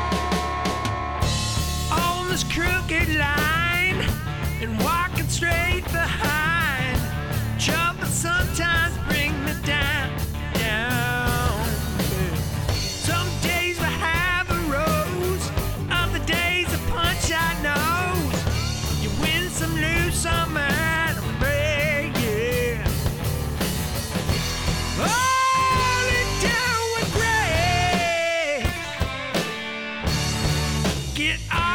On this crooked line and walking straight behind. Jumping sometimes bring me down. Some days we have a rose, other days a punch I nose. You win some, lose some, and a break, yeah. Only down with Greg. Get off.